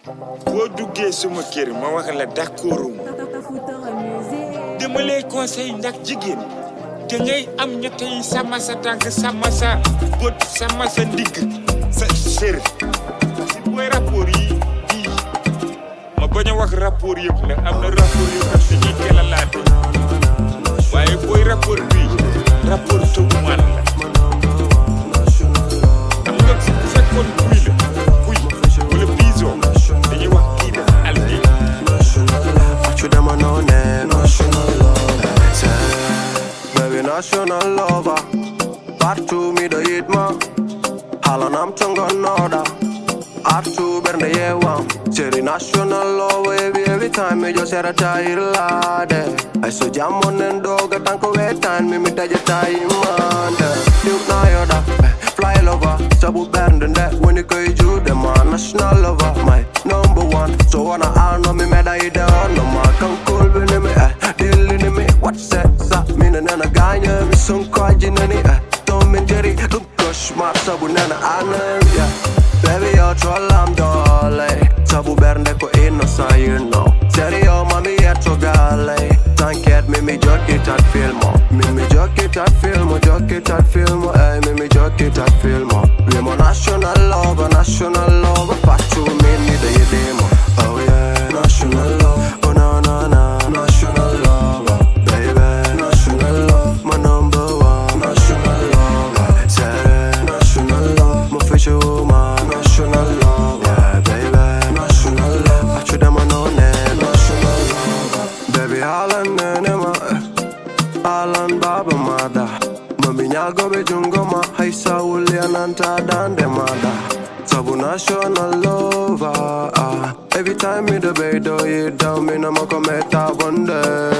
boo duggee suma kër ma wax la d'accorduma dama lay conseil ndax jigéen te ngay am ñetti yi sama sa tànk sama sa bët sama sa ndigg sa sër si booy rapport yi ma bañ a wax rapport yëpp nag am na rapport yu xam dañuy teel a laate waaye booy rapport bii rapport tëbumaan la am nga bu fekkoon kuy la kuy wala biso dañuy wax kii la aldi faccio da manone national lover baby national lover partu mi do yitma halanam tongon noda artu bernde yewam Cherry national lover every time me just era tairlade I so jamon en doga tanko wetan mi daje taimande you na yoda fly lover sabu bernde when you go you the man national lover my number one so wanna I know me meda ide no ma kan cool be me dilli me what's that sa me na ganya mi son ko jinani Tom and Jerry look gosh ma sabu nana anan yeah baby you're trollam dole sabu bernde ko innocent you know serio mami yetto gale tanket mi jockey tat filmo mi jockey tat filmo ay mi jockey tat filmo we mo national lover faccio mi da yedemo oh yeah national love oh no national lover baby national love my number one national lover say national love my future woman national love yeah baby national love faccio da manone national lover baby Alan baba mada mami nyago be jungo ma haisa uli ananta dande mada sabu national lover every time me the bed do it down me no mo kometa bonde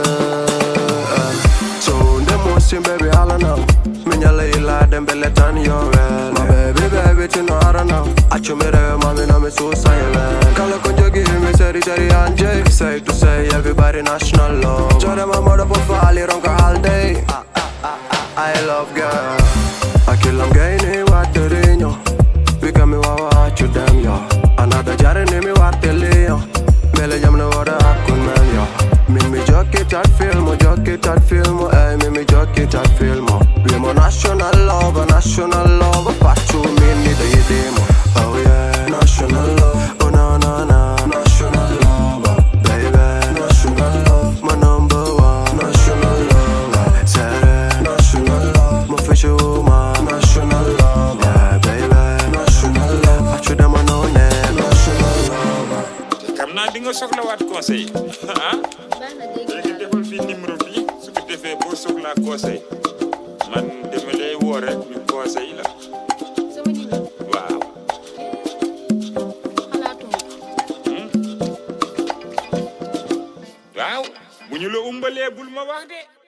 so the most baby Alan now me nyale ila dem beletan yo my baby you know I don't know achu mere mami na me so silent kala ko jogi me seri anje say to say everybody national love jore mama do fali ronka all day I love girl I kill them gay ni waterinho Vika mi wawa achu dem yo Another jare ni mi wateliyo Mele jam na wada akun men yo Mi jockey tat filmo ay mi jockey tat filmo We mo national lover Faccio mi da yedemo Oh yeah national love oh no national lover baby national love my number one national lover say national love my future woman national love yeah baby national love faccio da manone national lover xam naa di nga soxla waat conseil léegi defal fii numéro bi su ko defee boo soxlaa conseil man dama lay woo rek ñu conseil la waaw waaw bu ñu la umbalee bul ma wax de